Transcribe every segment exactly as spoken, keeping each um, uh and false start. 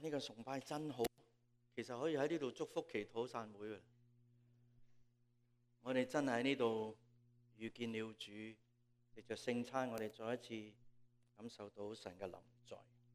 呢個崇拜真好，其實可以喺呢度祝福祈禱散會嘅。我哋真係喺呢度遇見了主，藉着聖餐，我哋再一次感受到神嘅臨在。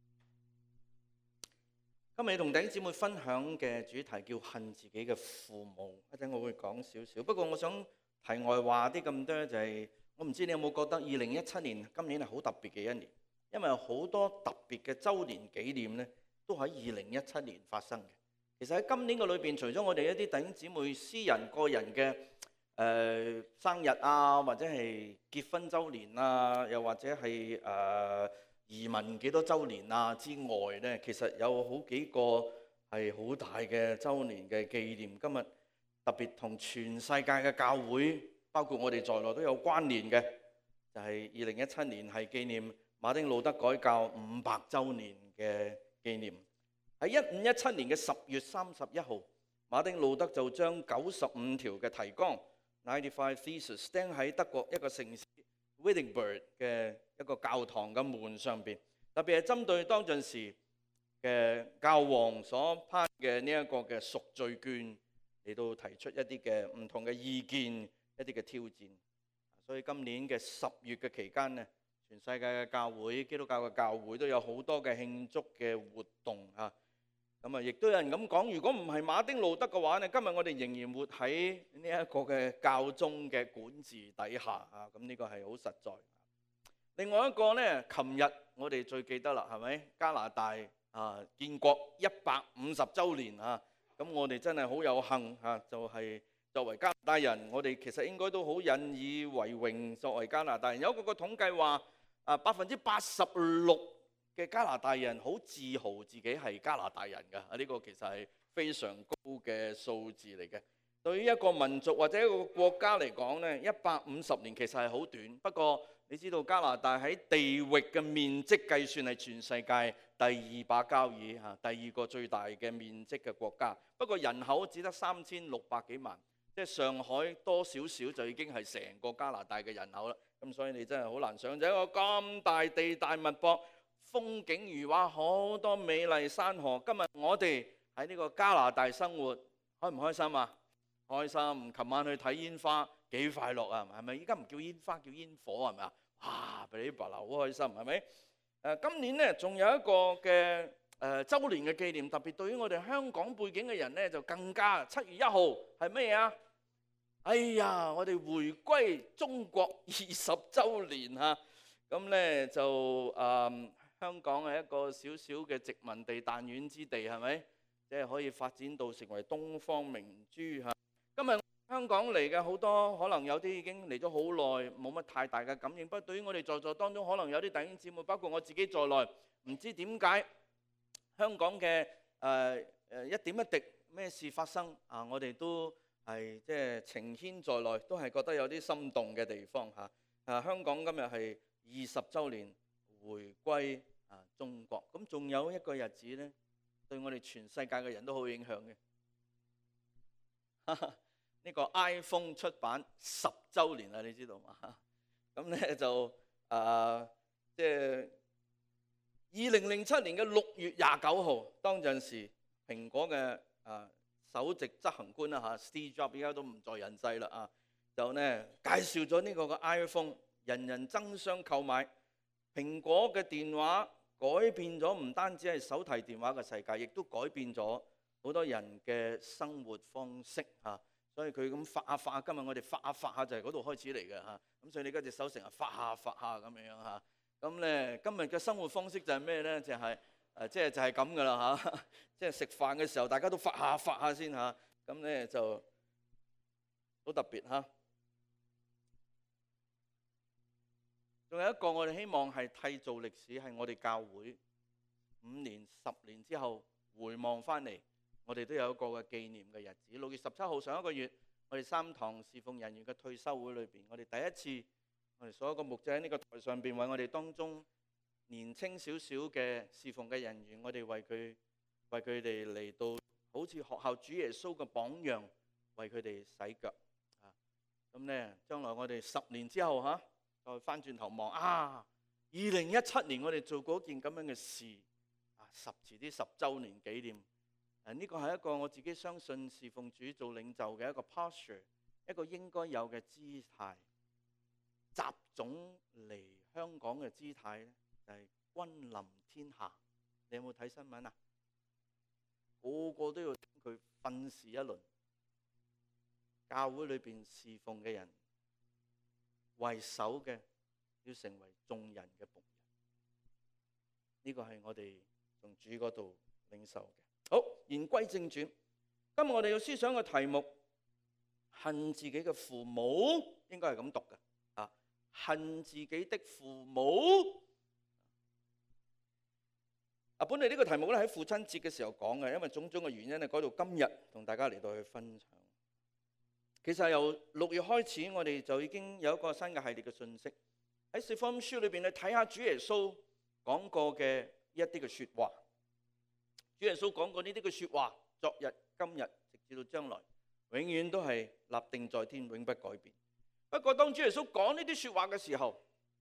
今日同弟兄姊妹分享嘅主題叫恨自己嘅父母，一陣我會講少少。不過我想題外話啲咁多，就係我唔知你有冇覺得二零一七年今年係好特別嘅一年，因為好多特別嘅週年紀念呢，都喺二零一七年發生嘅。其實喺今年嘅裏邊，除咗我哋一啲弟兄姊妹私人個人嘅誒、呃、生日啊，或者係結婚週年啊，又或者係誒、呃移民幾多週年啊之外呢，其實有好幾個係好大嘅週年嘅紀念。今日特別同全世界嘅教會，包括我哋在內都有關聯嘅，就係二零一七年係紀念馬丁路德改教五百週年嘅紀念。喺一五一七年嘅十月三十一號，馬丁路德就將九十五條嘅提綱 （ninety-five theses） 釘喺德國一個城市 Wittenberg 嘅一個教堂嘅門上邊，特別係針對當陣時嘅教皇所頒嘅呢一個嘅贖罪券嚟到提出一啲嘅唔同嘅意見，一啲嘅挑戰。所以今年嘅十月嘅期間呢，全世界嘅教會、基督教嘅教會都有好多嘅慶祝嘅活動啊。咁啊，亦都有人咁講，如果唔係馬丁路德嘅話呢，今日我哋仍然活喺呢一個嘅教宗嘅管治底下啊。咁呢個係好實在。另外一個呢，琴日我哋最記得啦，係咪加拿大啊建國一百五十週年啊？咁我哋真係好有幸啊，就係作為加拿大人，我哋其實應該都好引以為榮。作為加拿大人，有一個個統計話啊，百分之八十六嘅加拿大人好自豪自己係加拿大人㗎。啊，呢個其實係非常高嘅數字嚟嘅。對於一個民族或者一個國家嚟講呢，一百五十年其實係好短。不過你知道加拿大喺地域嘅面積計算係全世界第二把交椅嚇，第二個最大嘅面積嘅國家。不過人口只得三千六百幾萬，即係上海多少少就已經係成個加拿大嘅人口啦。咁所以你真係好難想像，就一個咁大地大物博，風景如畫，好多美麗山河。今日我哋喺呢個加拿大生活，開唔開心啊？開心！琴晚去睇煙花，幾快樂啊！係咪？依家唔叫煙花，叫煙火係咪啊？哇！噼里啪啦，好開心係咪？誒，今年呢，仲有一個嘅誒週年嘅紀念，特別對於我哋香港背景嘅人呢，就更加。七月一號係咩啊？哎呀，我哋回歸中國二十週年嚇，咁呢就誒香港係一個小小嘅殖民地彈丸之地係咪？即係可以發展到成為東方明珠嚇。今日香港嚟嘅好多，可能有啲已經嚟咗好耐，冇乜太大嘅感應。不過對於我哋在座當中，可能有啲弟兄姊妹，包括我自己在內，唔知點解香港嘅誒誒一點一滴咩事發生啊，我哋都係即係情牽在內，都係覺得有啲心動嘅地方嚇。啊，香港今日係二十週年回歸啊中國，咁仲有一個日子呢，對我哋全世界嘅人都好有影響嘅。呢個 iPhone 出版十週年啦，你知道嘛？咁咧就誒，即係二零零七年嘅六月廿九號，當陣時蘋果嘅誒首席執行官啦嚇 Steve Jobs 而家都唔在人世啦啊，就咧介紹咗呢個嘅 iPhone， 人人爭相購買。蘋果嘅電話改變咗唔單止係手提電話嘅世界，亦都改變咗好多人嘅生活方式嚇。所以佢咁發下發下，今日我哋發下發下就係嗰度開始嚟嘅嚇。咁所以你而家隻手成日發下發下咁樣嚇。咁咧今日嘅生活方式就係咩咧？就係誒，即係就係咁噶啦嚇。即係食飯嘅時候，大家都發下發下先嚇。咁咧就好特別嚇。仲有一個我哋希望係締造歷史，係我哋教會五年、十年之後回望翻嚟。我哋都有一個嘅紀念嘅日子，六月十七號上一個月，我哋三堂侍奉人員嘅退休會裏邊，我哋第一次，我哋所有個牧者喺呢個台上邊為我哋當中年青少少嘅侍奉嘅人員，我哋為佢為佢哋嚟到好似學校主耶穌嘅榜樣，為佢哋洗腳啊！咁呢，將來我哋十年之後嚇，再翻轉頭望啊，二零一七年我哋做過一件咁樣嘅事啊， 十遲啲十週年紀念。誒呢個係一個我自己相信侍奉主做領袖嘅一個 posture， 一個應該有嘅姿態。習總嚟香港嘅姿態咧，就係君臨天下。你有冇睇新聞啊？個個都要聽佢訓示一輪。教會裏邊侍奉嘅人，為首嘅要成為眾人嘅僕人。呢個係我哋從主嗰度領受嘅。好，言歸正傳，今日我哋要思想嘅題目，恨自己嘅父母，應該係咁讀嘅啊，恨自己的父母。啊，本嚟呢個題目咧喺父親節嘅時候講嘅，因為種種嘅原因咧，改到今日同大家嚟到去分享。其實由六月開始，我哋就已經有一個新嘅系列嘅信息喺四福音書裏邊，你睇下主耶穌講過嘅一啲嘅說話。主耶穌講過呢啲嘅說話，昨日、今日，直至到將來，永遠都係立定在天，永不改變。不過當主耶穌講呢啲說話嘅時候，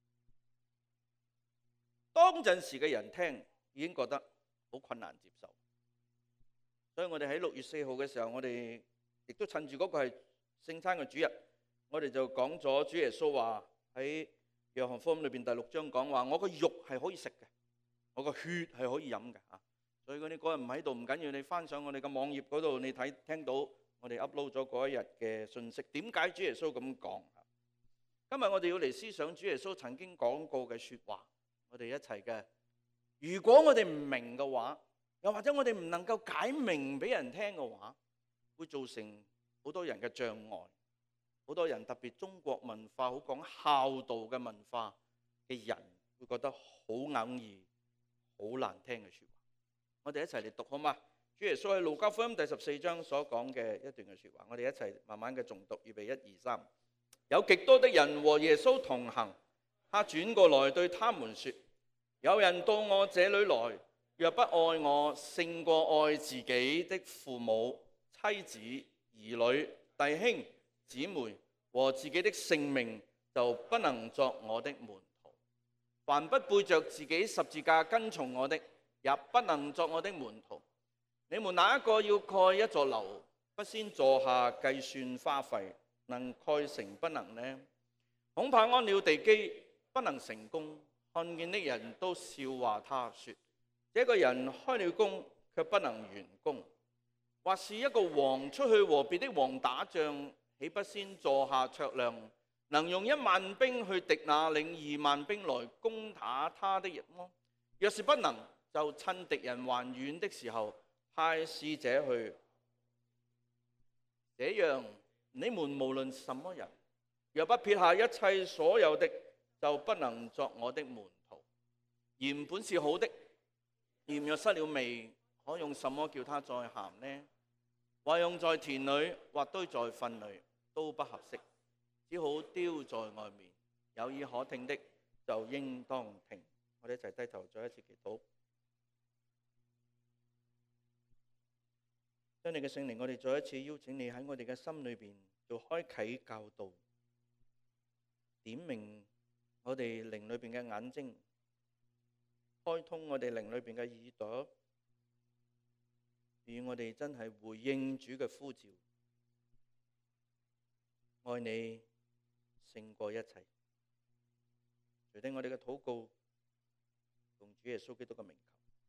當陣時嘅人聽已經覺得好困難接受。所以我哋喺六月四號嘅時候，我哋亦都趁住嗰個係聖餐嘅主日，我哋就講咗主耶穌話喺約翰福音裏邊第六章講話，我個肉係可以食嘅，我個血係可以飲嘅啊。所以嗰啲嗰日唔喺度唔緊要，你翻上我哋嘅網頁嗰度，你睇聽到我哋 upload 咗嗰一日嘅信息。點解主耶穌咁講？今日我哋要嚟思想主耶穌曾經講過嘅說話，我哋一齊嘅。如果我哋唔明嘅話，又或者我哋唔能夠解明俾人聽嘅話，會造成好多人嘅障礙。好多人特別中國文化好講孝道嘅文化嘅人，會覺得好哽耳、好難聽嘅說話。我哋一齊嚟讀好嗎？主耶穌喺路加福音第十四章所講嘅一段嘅說話，我哋一齊慢慢嘅誦讀，預備一二三。有極多的人和耶穌同行，他轉過來對他們說：有人到我這裏來，若不愛我勝過愛自己的父母、妻子、兒女、弟兄、姊妹和自己的性命，就不能作我的門徒。凡不背着自己十字架跟從我的，也不能作我的門徒。你們哪一個要蓋一座樓，不先坐下計算花費，能蓋成不能呢？恐怕安了地基，不能成功。看見的人都笑話他說：這個人開了工，卻不能完工。或是一個王出去和別的王打仗，豈不先坐下酌量，能用一萬兵去敵那領二萬兵來攻打他的人麼？若是不能，就趁敵人還遠的時候派使者去。這樣你們無論什麼人，若不撇下一切所有的，就不能作我的門徒。鹽本是好的，鹽若失了味，可用什麼叫它再鹹呢？或用在田裏，或堆在糞裏，都不合適，只好丟在外面。有耳可聽的就應當聽。我哋一齊低頭再一次祈禱。將你嘅聖靈，我哋再一次邀請你喺我哋嘅心裏邊做開啟教導，點明我哋靈裏邊嘅眼睛，開通我哋靈裏邊嘅耳朵，與我哋真係回應主嘅呼召，愛你勝過一切。垂聽我哋嘅禱告，奉主耶穌基督嘅名求。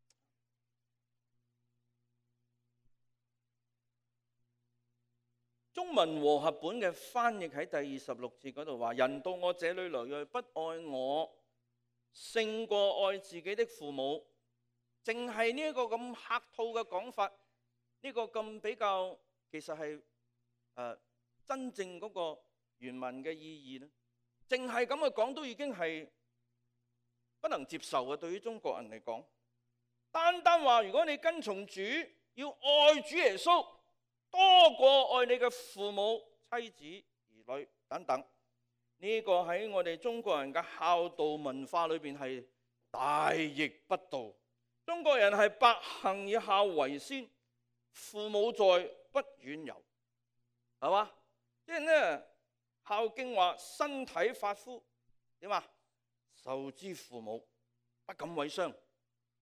中文和合本嘅翻譯喺第二十六節嗰度話：人到我這裏來，若不愛我勝過愛自己的父母，淨係呢一個咁客套嘅講法，呢個咁比較其實係誒真正嗰個原文嘅意義咧，淨係咁嘅講都已經係不能接受嘅。對於中國人嚟講，單單話如果你跟從主，要愛主耶穌多過愛你嘅父母、妻子、兒女等等，呢個喺我哋中國人嘅孝道文化裏邊係大逆不道。中國人係百行以孝為先，父母在不遠遊，係嘛？即係咧，孝經話身體髮膚點啊？受之父母，不敢毀傷。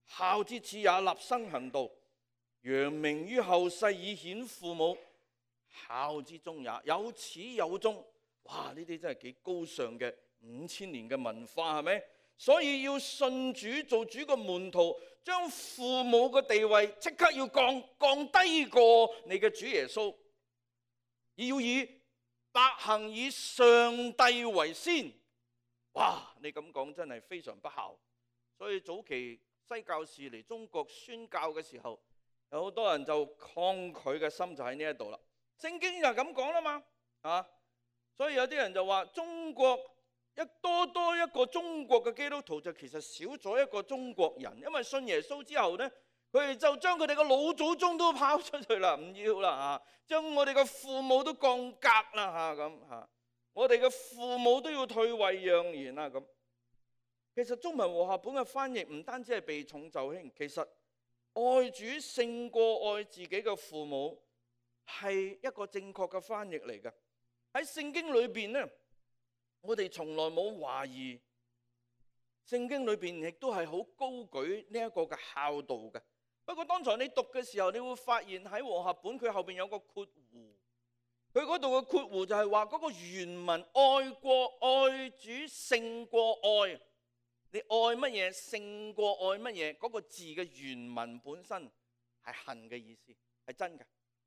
孝之始也，立身行道，揚名於後世，以顯父母。孝之終也，有始有終。哇！呢啲真係幾高尚嘅五千年嘅文化，係咪？所以要信主，做主嘅門徒，將父母嘅地位即刻要降降低過你嘅主耶穌，要以百行以上帝為先。哇！你咁講真係非常不孝。所以早期西教士嚟中國宣教嘅時候，有好多人就抗拒嘅心就喺呢一度啦。聖經就咁講啦嘛，啊！所以有啲人就話中國一多多一個中國嘅基督徒，就其實少咗一個中國人，因為信耶穌之後呢，佢哋就將佢哋嘅老祖宗都拋出去啦，唔要啦嚇，將我哋嘅父母都降格啦嚇咁嚇，我哋嘅父母都要退位讓賢啦咁。其實中文和合本嘅翻譯唔單止係避重就輕，其實愛主勝過愛自己嘅父母係一個正確嘅翻譯嚟嘅。喺聖經裏邊呢，我哋從來冇懷疑，聖經裏邊亦都係好高舉呢一個嘅孝道嘅。不過當才你讀嘅時候，你會發現喺和合本佢後邊有個括弧，佢嗰度嘅括弧就係話嗰個原文愛過愛主勝過愛，你愛乜嘢勝過愛乜嘢，嗰個字嘅原文本身係恨嘅意思，係真嘅。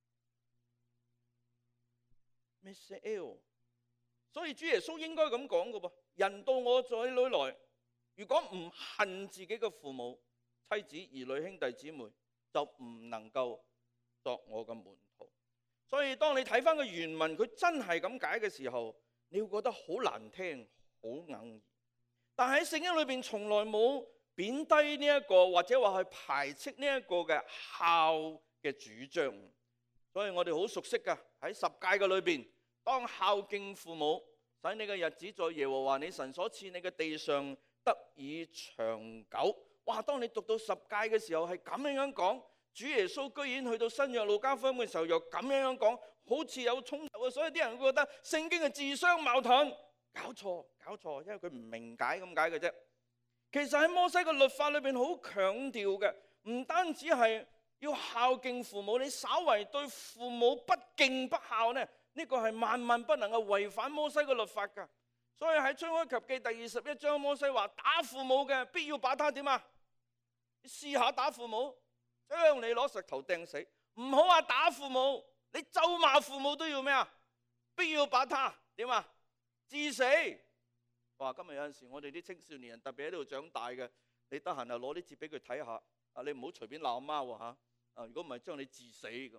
所以主耶穌應該咁講嘅噃，人到我這裏來，如果唔恨自己嘅父母、妻子、兒女、兄弟姊妹，就唔能夠作我嘅門徒。所以當你睇翻個原文，佢真係咁解嘅時候，你會覺得好難聽、好哽耳。但喺聖經裏邊從來冇貶低呢一個，或者話去排斥呢一個嘅孝嘅主張。所以我哋好熟悉㗎，喺十誡嘅裏邊，當孝敬父母，使你嘅日子在耶和華你神所賜你嘅地上得以長久。哇！當你讀到十誡嘅時候係咁樣樣講，主耶穌居然去到新約路加福音嘅時候又咁樣樣講，好似有衝突啊！所以啲人會覺得聖經係自相矛盾，搞錯搞錯，因為佢唔明解咁解嘅啫。其實喺摩西嘅律法裏邊好強調嘅，唔單止係要孝敬父母，你稍為對父母不敬不孝呢，呢個係萬萬不能夠違反摩西嘅律法㗎。所以喺出埃及記第二十一章，摩西話打父母嘅必要把他點啊？你試下打父母，將你攞石頭掟死。唔好話打父母，你咒罵父母都要咩啊？必要把他點啊？致死。哇！今日有陣時我哋啲青少年人特別喺度長大嘅，你得閒就攞啲字俾佢睇下。啊，你唔好隨便鬧媽喎嚇。啊，如果唔係將你致死咁。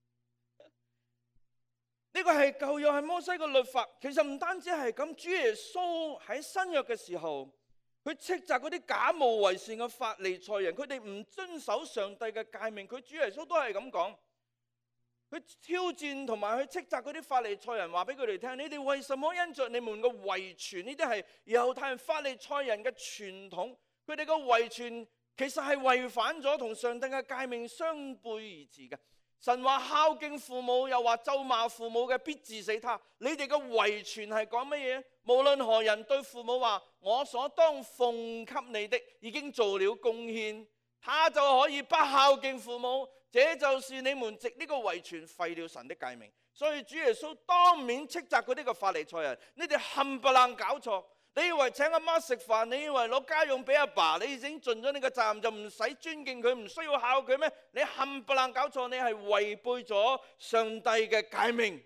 呢個係舊約係摩西嘅律法。其實唔單止係咁，主耶穌喺新約嘅時候，佢斥責嗰啲假冒為善嘅法利賽人，佢哋唔遵守上帝嘅誡命。佢主耶穌都係咁講，佢挑戰同埋去斥責嗰啲法利賽人，話俾佢哋聽：你哋為什麼因着你們嘅遺傳，呢啲係猶太人法利賽人嘅傳統，佢哋嘅遺傳其實係違反咗同上帝嘅誡命相背而馳嘅。神話孝敬父母，又話咒罵父母嘅必治死他。你哋嘅遺傳係講乜嘢？無論何人對父母話我所當奉給你的已經做了貢獻，他就可以不孝敬父母。這就是你們藉呢個遺傳廢了神的誡命。所以主耶穌當面斥責嗰啲個法利賽人：你哋冚唪唥搞錯。你以為請阿媽食飯，你以為攞家用俾阿爸，你已經盡咗你個責任，就唔使尊敬佢，唔需要孝佢咩？你冚唪唥搞錯，你係違背咗上帝嘅誡命。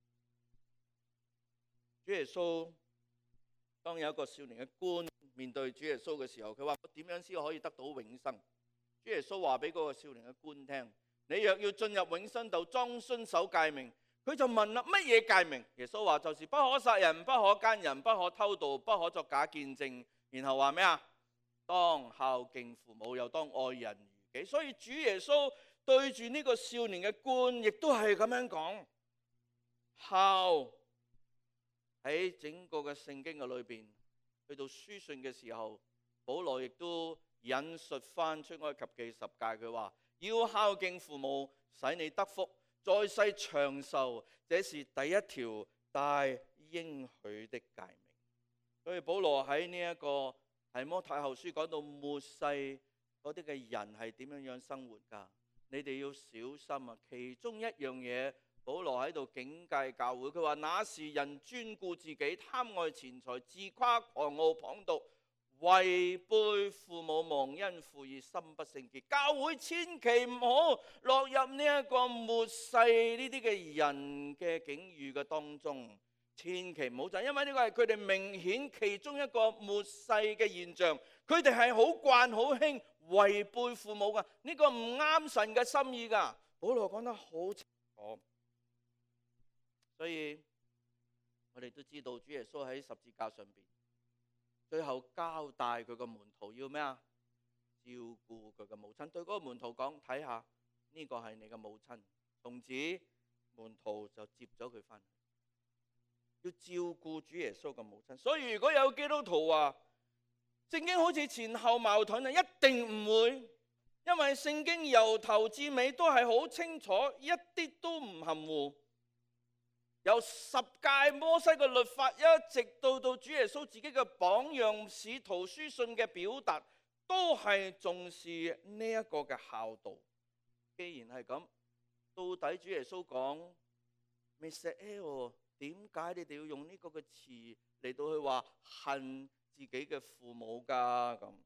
主耶穌當有一個少年嘅官面對主耶穌嘅時候，佢話：我點樣先可以得到永生？主耶穌話俾嗰個少年嘅官聽：你若要進入永生道，當遵守誡命。佢就問啦：乜嘢誡命？耶穌話就是不可殺人，不可姦人，不可偷盜，不可作假見證。然後話咩啊？當孝敬父母，又當愛人如己。所以主耶穌對住呢個少年嘅官，亦都係咁樣講。孝喺整個嘅聖經嘅裏邊，去到書信嘅時候，保羅亦都引述翻出埃及記十誡，佢話要孝敬父母，使你得福，在世長壽，這是第一條帶應許的誡命。所以保羅喺呢一個提摩太後書講到末世嗰嗰啲嘅人係點樣樣生活㗎？你哋要小心啊！其中一樣嘢，保羅喺度警戒教會，佢話：那是人專顧自己，貪愛錢財，自誇狂傲謗讟，違背父母，忘恩負義，心不聖潔。教會千祈唔好落入呢一個末世呢啲嘅人嘅境遇嘅當中，千祈唔好就因為呢個係佢哋明顯其中一個末世嘅現象，佢哋係好慣好興違背父母噶，呢個唔啱神嘅心意噶。保羅講得好清楚，所以我哋都知道主耶穌喺十字架上邊，最後交代佢個門徒要咩啊？照顧佢嘅母親，對嗰個門徒講：睇下呢個係你嘅母親。從此門徒就接咗佢翻嚟，要照顧主耶穌嘅母親。所以如果有基督徒話聖經好似前後矛盾啊，一定唔會，因為聖經由頭至尾都係好清楚，一啲都唔含糊。由十誡摩西嘅律法，一直到到主耶穌自己嘅榜樣，使徒書信嘅表達，都係重視呢一個嘅孝道。既然係咁，到底主耶穌講 Messiah， 點解你哋要用呢個嘅詞嚟到去話恨自己嘅父母㗎？咁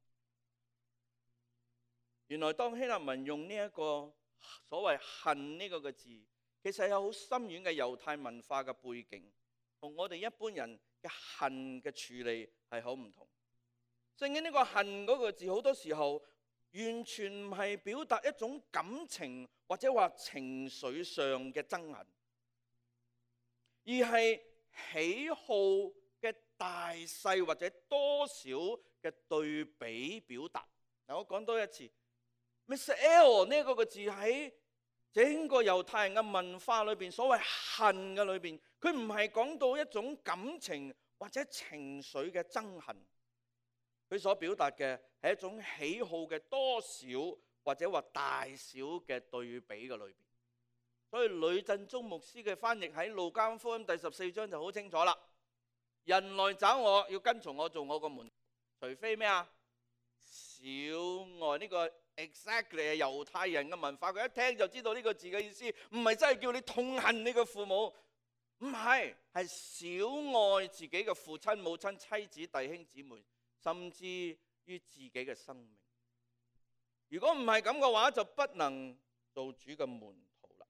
原來當希臘文用呢一個所謂恨呢個嘅字，其實有好深遠嘅猶太文化嘅背景，同我哋一般人嘅恨嘅處理係好唔同。聖經呢個恨嗰個字，好多時候完全唔係表達一種感情或者話情緒上嘅憎恨，而係喜好嘅大細或者多少嘅對比表達。嗱，我講多一次 ，Messiah 呢個個字喺整個猶太人嘅文化裏邊，所謂恨嘅裏邊，佢唔係講到一種感情或者情緒嘅憎恨，佢所表達嘅係一種喜好嘅多少或者話大小嘅對比嘅裏邊。所以呂振中牧師嘅翻譯喺路加福音第十四章就好清楚啦。人來找我，要跟從我做我個門徒，除非咩啊？小愛。呢個 exactly 係猶太人嘅文化，佢一聽就知道呢個字嘅意思，唔係真係叫你痛恨你嘅父母，唔係，係小愛自己嘅父親、母親、妻子、弟兄姊妹，甚至於自己嘅生命。如果唔係咁嘅話，就不能做主嘅門徒啦。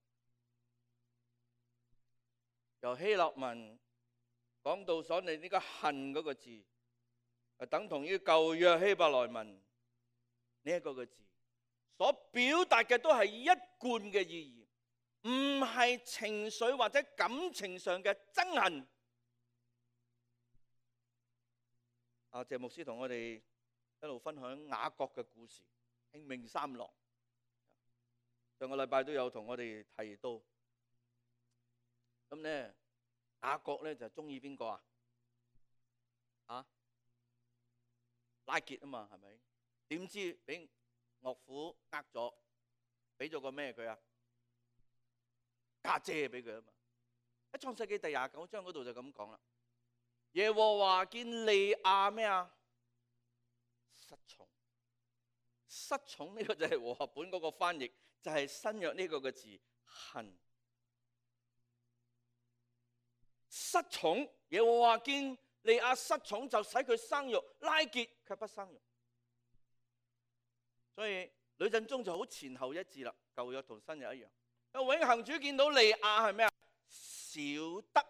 由希臘文講到所謂呢個恨嗰個字，等同於舊約希伯來文呢一個嘅字，所表達嘅都係一貫嘅意義，唔係情緒或者感情上嘅憎恨。阿謝牧師同我哋一路分享雅各嘅故事，慶明三郎。上個禮拜都有同我哋提到，咁咧雅各咧就中意邊個啊？啊，拉結啊嘛，係咪？點知俾岳父呃咗，俾咗個咩佢啊？家姐俾佢啊嘛。喺創世記第廿九章嗰度就咁講啦。耶和華見利亞咩啊？失寵。失寵呢個就係和合本嗰個翻譯，就係新約呢個嘅字恨。失寵，耶和華見利亞失寵，就使佢生育，拉結卻不生育。所以呂振中就好前後一致啦，舊約同新約一樣。永恆主見到利亞係咩啊？少得，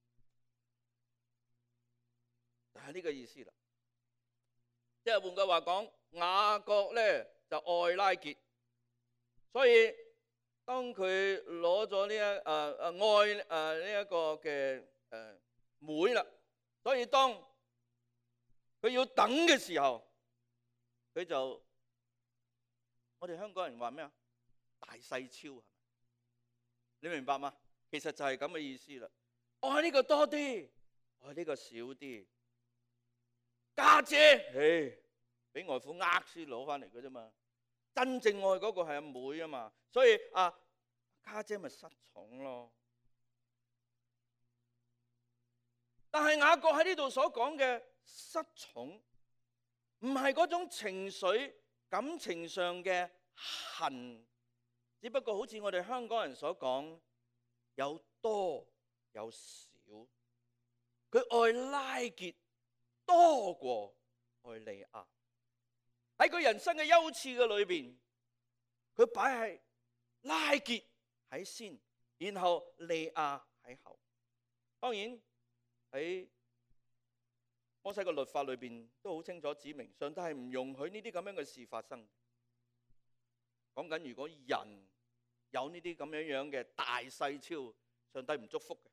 就係呢個意思啦。即係換句話講，雅各咧就愛拉結，所以當佢攞咗呢一誒誒愛誒呢一個嘅誒妹啦，所以當佢要等嘅時候，佢就我哋香港人話咩啊？大細超係咪？你明白嗎？其實就係咁嘅意思啦。愛呢個多啲，愛呢個少啲。家姐，唉，俾外父呃先攞翻嚟嘅啫嘛。真正愛嗰個係阿妹啊嘛，所以啊家姐咪失寵咯。但係雅各喺呢度所講嘅失寵，唔係嗰種情緒感情上嘅恨，只不過好似我哋香港人所講，有多有少。佢愛拉結多過愛利亞。喺佢人生嘅優次嘅裏邊，佢擺係拉結喺先，然後利亞喺後。當然喺摩西嘅律法裏邊都好清楚指明，上帝係唔容許呢啲咁樣嘅事發生。講緊如果人有呢啲咁樣樣嘅大細超，上帝唔祝福嘅。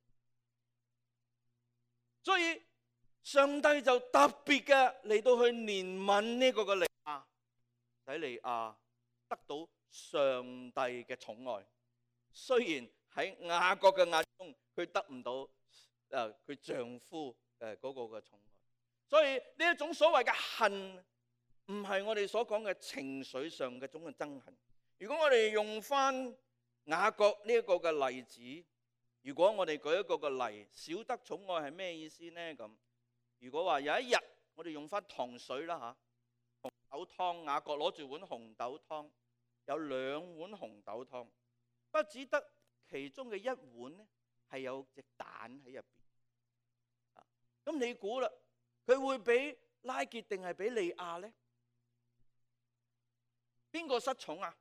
所以上帝就特別嘅嚟到去憐憫呢個嘅利亞，使利亞得到上帝嘅寵愛。雖然喺雅各嘅眼中，佢得唔到誒佢丈夫誒嗰個嘅寵愛。所以呢一種所謂嘅恨，唔係我哋所講嘅情緒上嘅種嘅憎恨。如果我哋用翻雅各呢一個嘅例子，如果我哋舉一個嘅例，少得寵愛係咩意思呢？咁如果話有一日我哋用翻糖水啦嚇，紅豆湯，雅各攞住碗紅豆湯，有兩碗紅豆湯，不只得其中嘅一碗呢係有隻蛋喺入邊。咁你估啦，佢會俾拉結定係俾利亞呢？邊個失寵啊？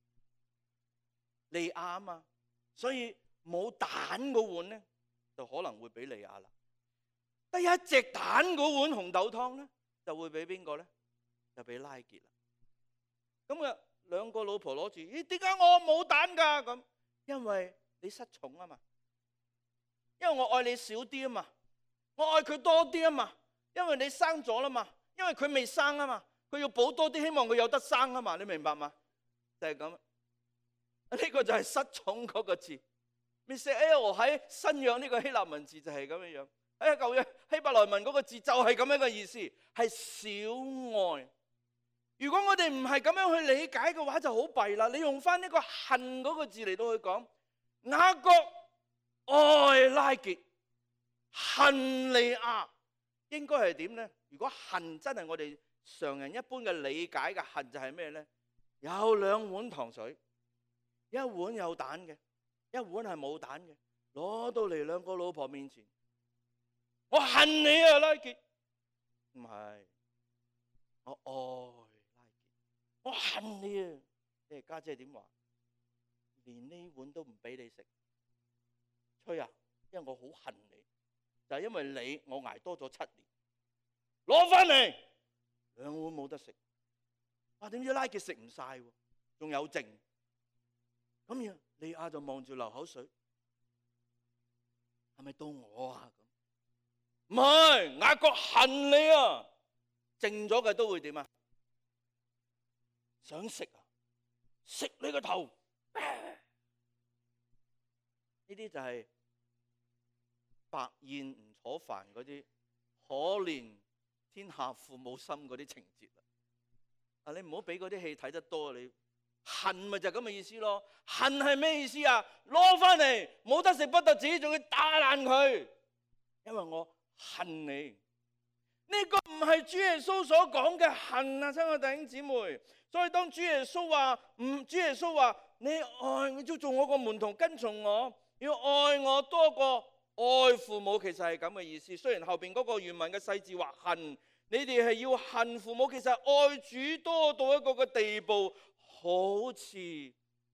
利亞啊嘛，所以冇蛋嗰碗呢，就可能會俾利亞啦。得一隻蛋嗰碗紅豆湯呢，就會俾邊個呢？就俾拉結啦。咁啊，兩個老婆攞住，咦？點解我冇蛋㗎？咁因為你失寵啊嘛，因為我愛你少啲啊嘛，我愛佢多啲啊嘛，因為你生咗啦嘛，因為佢未生啊嘛，佢要補多啲，希望佢有得生啊嘛，你明白嗎？就係咁。呢個就係失寵嗰個字 ，misl 喺新約呢個希臘文字就係咁樣樣，喺舊約希伯來文嗰個字就係咁樣嘅意思，係小愛。如果我哋唔係咁樣去理解嘅話，就好弊啦。你用翻呢個恨嗰個字嚟到去講，雅各愛拉結，恨利亞，應該係點呢？如果恨真係我哋常人一般嘅理解嘅恨，就係咩呢？有兩碗糖水。一碗有蛋嘅，一碗係冇蛋嘅，攞到嚟兩個老婆面前，我恨你啊，拉結，唔係，我愛拉結，我恨你啊！你家姐點話？連呢碗都唔俾你食，吹啊！因為我好恨你，就係因為你我捱多咗七年，攞翻嚟兩碗冇得食，啊點知拉結食唔晒，仲有剩。咁樣利亞就望住流口水，係咪到我啊？咁唔係，雅各恨你啊！剩咗嘅都會點啊？想食啊！食你個頭！呢啲就係白燕唔楚帆嗰啲可憐天下父母心嗰啲情節啦。啊，你唔好俾嗰啲戲睇得多啊！你。恨咪就係咁嘅意思咯，恨係咩意思啊？攞翻嚟冇得食不得止，仲要打爛佢，因為我恨你。呢個唔係主耶穌所講嘅恨啊，親愛弟兄姊妹。所以當主耶穌話唔，主耶穌話你愛你都做我個門徒跟從我，要愛我多過愛父母，其實係咁嘅意思。雖然後邊嗰個原文嘅細字話恨，你哋係要恨父母，其實愛主多到一個嘅地步。好似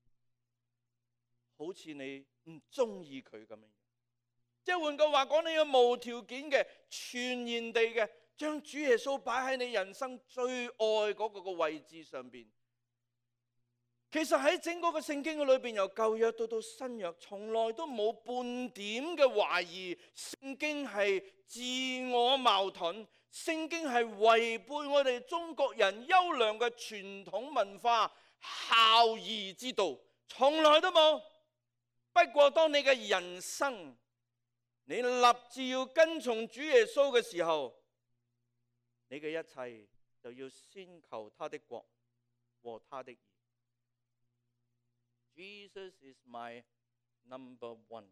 好似你唔中意佢咁樣，即係換句話講，你要無條件嘅、全然地嘅，將主耶穌擺喺你人生最愛嗰個嘅位置上邊。其實喺整個嘅聖經嘅裏邊，由舊約到到新約，從來都冇半點嘅懷疑，聖經係自我矛盾，聖經係違背我哋中國人優良嘅傳統文化。孝義之道從來都冇。不過當你嘅人生你立志要跟從主耶穌嘅時候，你嘅一切就要先求他的國和他的義。 Jesus is my number one。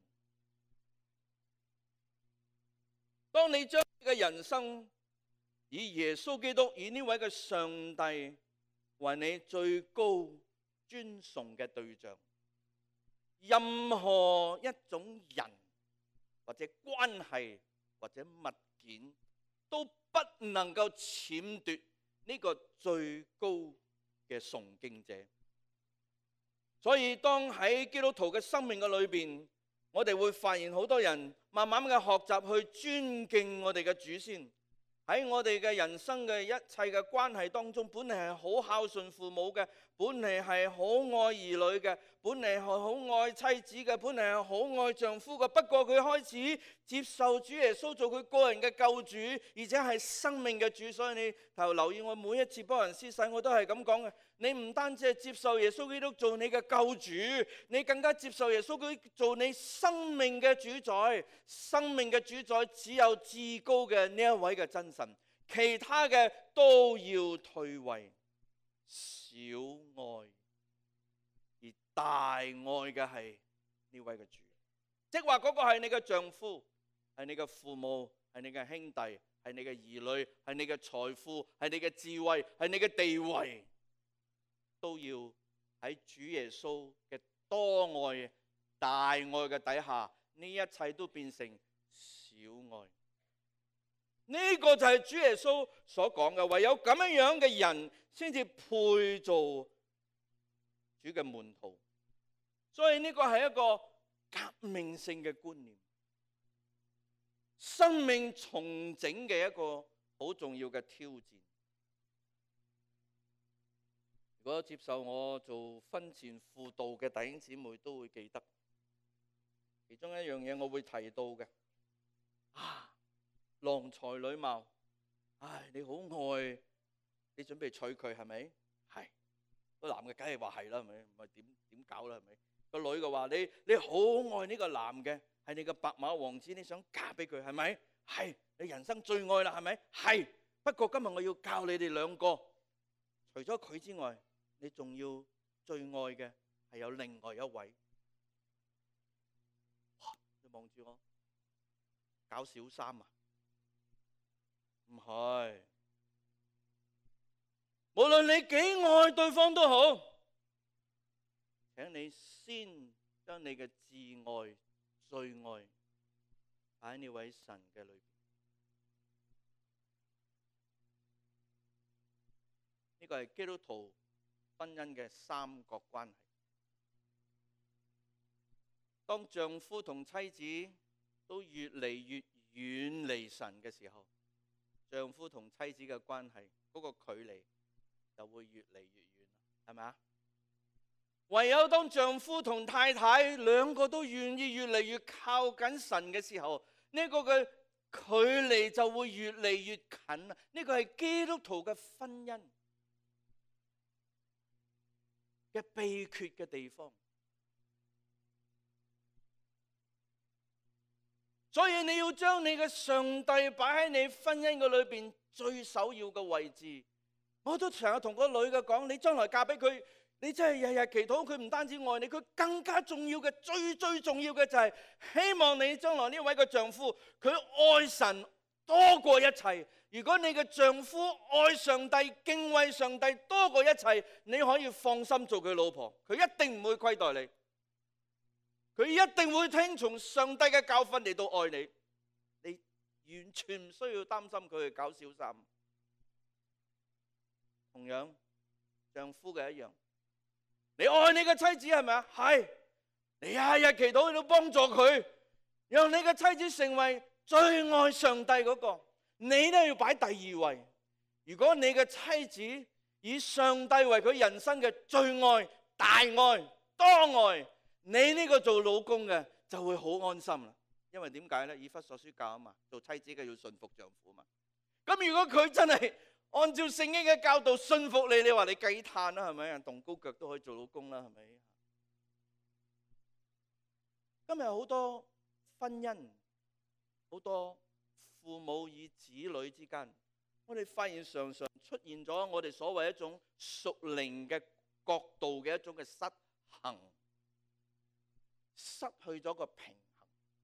當你將你嘅人生以耶穌基督，以呢位嘅上帝為你最高尊崇嘅對象。任何一種人或者關係或者物件都不能夠僭奪呢個最高嘅崇敬者。所以當喺基督徒嘅生命嘅裏邊，我哋會發現好多人慢慢嘅學習去尊敬我哋嘅主先。喺我哋嘅人生嘅一切嘅關係當中，本嚟係好孝順父母嘅，本嚟係好愛兒女嘅，本嚟係好愛妻子嘅，本嚟係好愛丈夫嘅。不過佢開始接受主耶穌做佢個人嘅救主，而且係生命嘅主。所以你頭留意我每一次幫人施洗，我都係咁講嘅。你唔單止係接受耶穌基督做你嘅救主，你更加接受耶穌基督做你生命嘅主宰。生命嘅主宰只有至高嘅呢一位嘅真神，其他嘅都要退位。小愛而大愛嘅係呢位嘅主，即係話嗰個係你嘅丈夫，係你嘅父母，係你嘅兄弟，係你嘅兒女，係你嘅財富，係你嘅智慧，係你嘅地位，都要喺主耶穌嘅多愛大愛嘅底下，呢一切都變成小愛。呢個就係主耶穌所講嘅，唯有咁樣樣嘅人先至配做主嘅門徒。所以呢個係一個革命性嘅觀念，生命重整嘅一個好重要嘅挑戰。如果接受我做婚前輔導嘅弟兄姊妹都會記得，其中一樣嘢我會提到嘅，啊，郎才女貌，唉，你好愛，你準備娶佢係咪？係，個男嘅梗係話係啦，係咪？唔係點點搞啦，係咪？個女嘅話你你好愛呢個男嘅，係你個白馬王子，你想嫁俾佢係咪？係，你人生最愛啦，係咪？係。不過今日我要教你哋兩個，除咗佢之外，你仲要最愛嘅係有另外一位。哇！你望住我，搞小三啊？唔係，無論你幾愛對方都好，請你先將你嘅至愛、最愛擺喺呢位神嘅裏邊。呢個係基督徒婚姻嘅三角關係。當丈夫同妻子都越嚟越遠離神嘅時候，丈夫同妻子嘅關係嗰個距離就會越嚟越遠，係咪啊？唯有當丈夫同太太兩個都願意越嚟越靠近神嘅時候，呢個嘅距離就會越嚟越近。呢個係基督徒嘅婚姻嘅秘訣嘅地方。所以你要將你嘅上帝擺喺你婚姻嘅裏邊最首要嘅位置。我都成日同個女嘅講，你將來嫁俾佢，你真係日日祈禱，佢唔單止愛你，佢更加重要嘅，最最重要嘅就係希望你將來呢位嘅丈夫，佢愛神多過一切。如果你嘅丈夫愛上帝、敬畏上帝多過一切，你可以放心做佢老婆，佢一定唔會虧待你。佢一定會聽從上帝嘅教訓嚟到愛你，你完全唔需要擔心佢去搞小三。同樣，丈夫嘅一樣，你愛你嘅妻子係咪啊？係，你日日祈禱去到幫助佢，讓你嘅妻子成為最愛上帝嗰個，你都要擺第二位。如果你嘅妻子以上帝為佢人生嘅最愛、大愛、多愛，你呢個做老公嘅就會好安心啦，因為點解呢？以弗所書教啊嘛，做妻子嘅要順服丈夫嘛。咁如果佢真係按照聖經嘅教導順服你，你話你雞嘆啦，係咪？動高腳都可以做老公啦，係咪？今日好多婚姻，好多父母與子女之間，我哋發現常常出現咗我哋所謂一種屬靈嘅角度嘅一種嘅失衡。失去咗個平衡，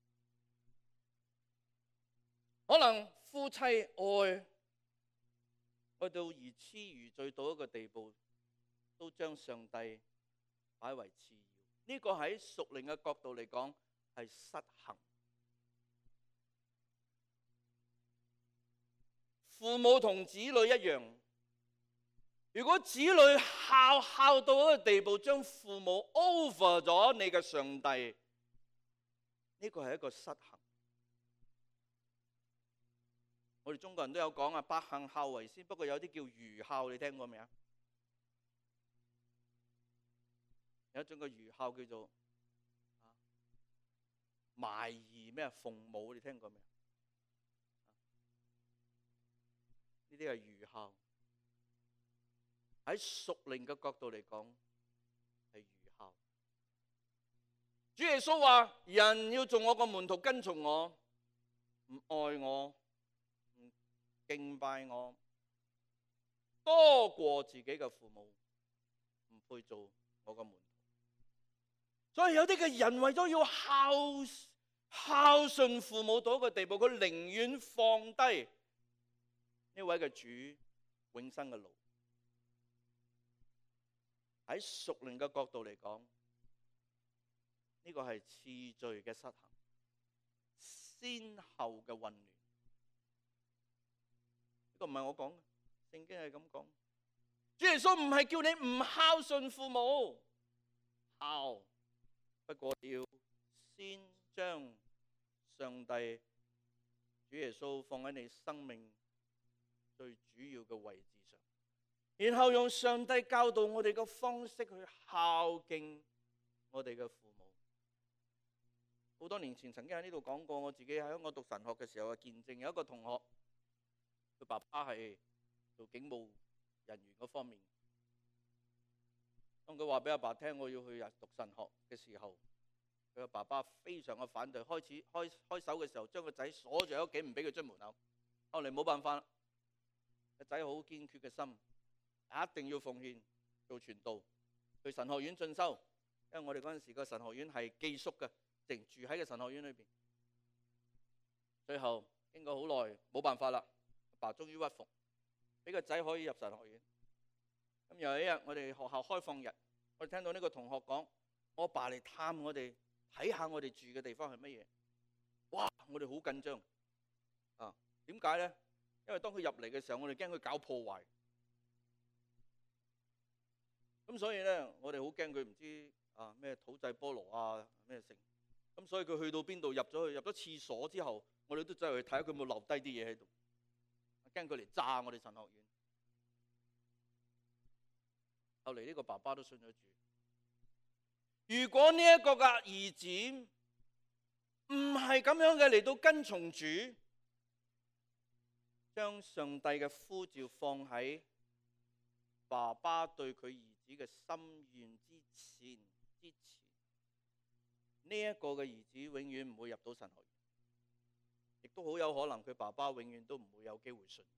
可能夫妻愛愛到如痴如醉到一個地步， 都將上帝擺為次要。呢個喺屬靈嘅角度嚟講係失衡。父母同子女一樣，如果子女孝孝到一個地步，將父母 over 咗你嘅上帝，呢個係一個失衡。我哋中國人都有講啊，百行孝為先，不過有啲叫愚孝，你聽過未啊？有一種嘅愚孝叫做賣兒咩奉母，你聽過未？呢啲係愚孝。喺屬靈嘅角度嚟講係愚孝。主耶穌話：人要做我個門徒，跟從我，唔愛我，唔敬拜我，多過自己嘅父母，唔配做我個門徒。所以有啲嘅人為咗要孝孝順父母到一個地步，佢寧願放低呢位嘅主永生嘅路。喺屬靈嘅角度嚟講，呢個係次序嘅失衡，先後嘅混亂。呢個唔係我講嘅，聖經係咁講。主耶穌唔係叫你唔孝順父母，孝，不過要先將上帝主耶穌放喺你生命最主要嘅位置上，然後用上帝教導我哋嘅方式去孝敬我哋嘅父母。好多年前曾經喺呢度講過，我自己喺香港讀神學嘅時候嘅見證，有一個同學，佢爸爸係做警務人員嗰方面。當佢話俾阿爸聽我要去讀神學嘅時候，佢嘅爸爸非常嘅反對，開始開開手嘅時候將個仔鎖住喺屋企，唔俾佢出門口。後嚟冇辦法啦，個仔好堅決嘅心，一定要奉獻做傳道，去神學院進修。因為我哋嗰陣時個神學院係寄宿嘅，淨住喺個神學院裏邊。最後經過好耐冇辦法啦，阿爸終於屈服，俾個仔可以入神學院。咁有一日我哋學校開放日，我哋聽到呢個同學講：我阿爸嚟探我哋，睇下我哋住嘅地方係乜嘢。哇！我哋好緊張啊！點解咧？因為當佢入嚟嘅時候，我哋驚佢搞破壞。咁所以咧，我哋好驚佢唔知啊咩土製菠蘿啊咩成。咁所以佢去到邊度入咗去，入咗廁所之後，我哋都走去睇下佢有冇留低啲嘢喺度，驚佢嚟炸我哋神學院。後嚟呢個爸爸都信咗主。如果呢一個嘅兒子唔係咁樣嘅嚟到跟從主，將上帝嘅呼召放喺爸爸對佢兒子嘅心願之前之前，呢一個嘅兒子永遠唔會入到神學院，亦都好有可能佢爸爸永遠都唔會有機會信主。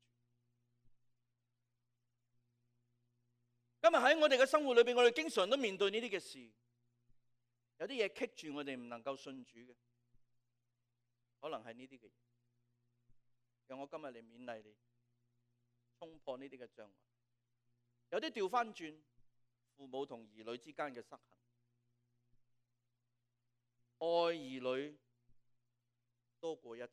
今日喺我哋嘅生活裏邊，我哋經常都面對呢啲嘅事，有啲嘢棘住我哋唔能夠信主嘅，可能係呢啲嘅嘢。讓我今日嚟勉勵你，衝破呢啲嘅障礙。有啲調翻轉，父母同兒女之間嘅失衡，愛兒女多過一切。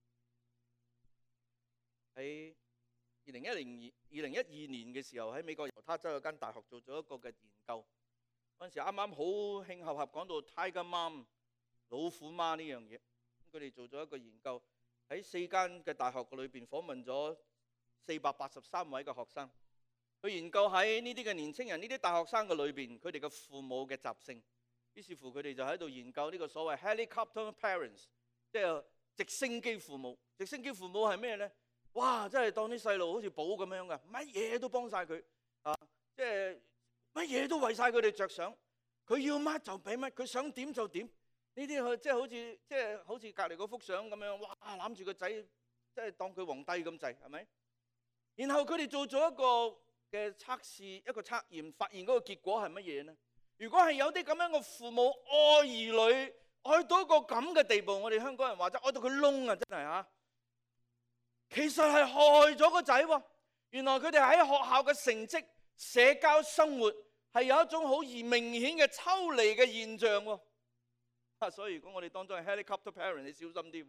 喺二零一零二零一二年嘅時候，喺美國猶他州有間大學做咗一個嘅研究。嗰陣時啱啱好慶合合講到 Tiger Mom 老虎媽呢樣嘢，佢哋做咗一個研究，喺四間嘅大學裏邊訪問咗四百八十三位嘅學生，去研究喺呢啲嘅年青人、呢啲大學生嘅裏邊，佢哋嘅父母嘅習性。於是乎佢哋就喺度研究呢個所謂 helicopter parents， 即係直升機父母。直升機父母係咩呢？哇！真係當啲細路好似寶咁樣噶，乜嘢都幫晒佢啊！即係乜嘢都為晒佢哋着想，佢要乜就俾乜，佢想點就點。呢啲即係好似即係好似隔離嗰幅相咁樣，哇！攬住個仔，即係當佢皇帝咁滯，係咪？然後佢哋做咗一個嘅測試，一個測驗，發現嗰個結果係乜嘢呢？如果係有啲咁樣嘅父母愛兒女，愛到一個咁嘅地步，我哋香港人話齋愛到佢窿啊！真係嚇。其實係害咗個仔喎。原來佢哋喺學校嘅成績、社交生活係有一種好而明顯嘅抽離嘅現象喎。啊，所以如果我哋當中係 helicopter parent，你小心啲喎。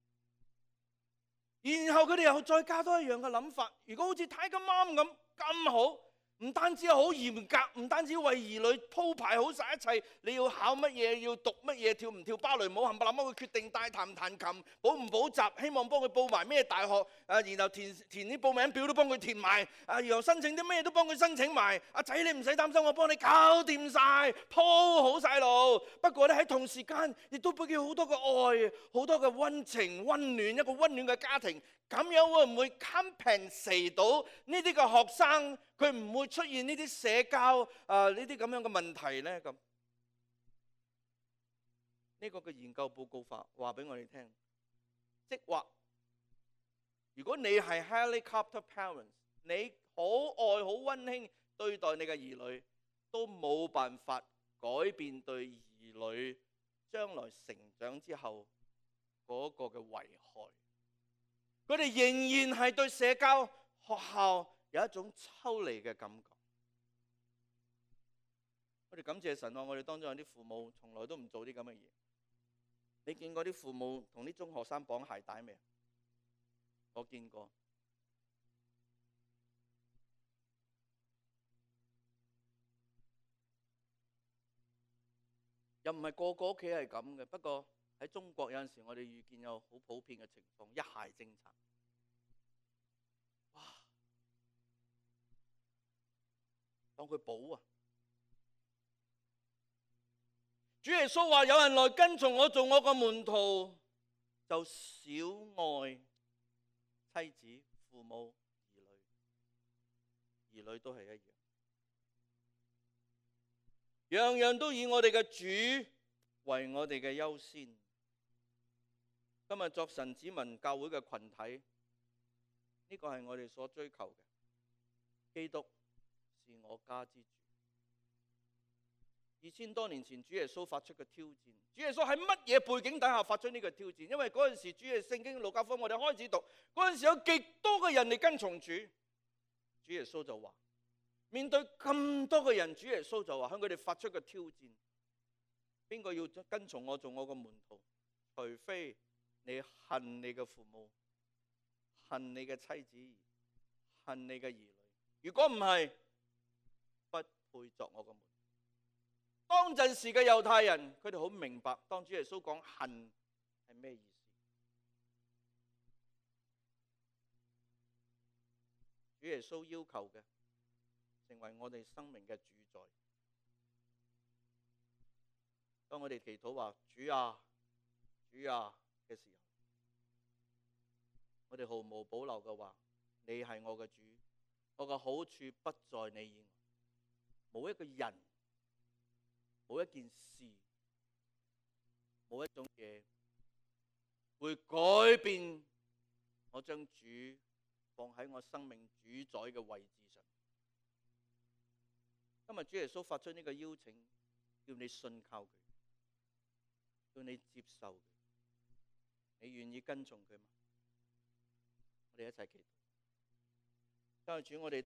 然後佢哋又再加多一樣嘅諗法，如果好似Tiger Mom咁咁好，唔單止好嚴格，唔單止為兒女鋪排好晒一切，你要考乜嘢，要讀乜嘢，跳唔跳芭蕾舞，冚唪唥幫佢決定，帶彈唔彈琴，補唔補習，希望幫佢報埋咩大學，啊，然後填填啲報名表都幫佢填埋，啊，然後申請啲咩都幫佢申請埋。阿仔你唔使擔心，我幫你搞掂晒，鋪好晒路。不過咧喺同時間，亦都俾佢好多嘅愛，好多嘅溫情溫暖，一個溫暖嘅家庭。咁樣會唔會 compensate 到呢啲嘅學生，佢唔會出現呢啲社交啊呢啲咁樣嘅問題咧？咁呢個嘅研究報告話話俾我哋聽，即話如果你係 helicopter parents， 你好愛好溫馨對待你嘅兒女，都冇辦法改變對兒女將來成長之後嗰個嘅危害。佢哋仍然係對社交學校有一種抽離嘅感覺。我哋感謝神啊！我哋當中有啲父母從來都唔做啲咁嘅嘢。你見過啲父母同啲中學生綁鞋帶未？我見過。又唔係個個屋企係咁嘅，不過喺中國有陣時我哋遇見有好普遍嘅情況，一孩政策。哇！當佢寶啊！主耶穌話：有人來跟從我做我個門徒，就少愛妻子、父母、兒女，兒女都係一樣，樣樣都以我哋嘅主為我哋嘅優先。今日作神子民教會嘅群體，呢個係我哋所追求嘅。基督是我家之主。二千多年前，主耶穌發出嘅挑戰。主耶穌喺乜嘢背景底下發出呢個挑戰？因為嗰陣時，主耶穌聖經路加福音我哋開始讀，嗰陣時有極多嘅人嚟跟從主。主耶穌就話：面對咁多嘅人，主耶穌就話向佢哋發出個挑戰：邊個要跟從我做我個門徒？除非你恨你嘅父母，恨你嘅妻子，恨你嘅兒女。如果唔係，不配作我個門徒。當陣時嘅猶太人，佢哋好明白當主耶穌講恨係咩意思。主耶穌要求嘅成為我哋生命嘅主宰。當我哋祈禱話主啊主啊嘅時候，我哋毫無保留嘅話，你係我嘅主，我嘅好處不在你以外。冇一個人，冇一件事，冇一種嘢會改變我將主放喺我生命主宰嘅位置上。今日主耶穌發出呢個邀請，叫你信靠佢，叫你接受佢，你願意跟從佢嗎？我哋一齊祈禱。因為主，我哋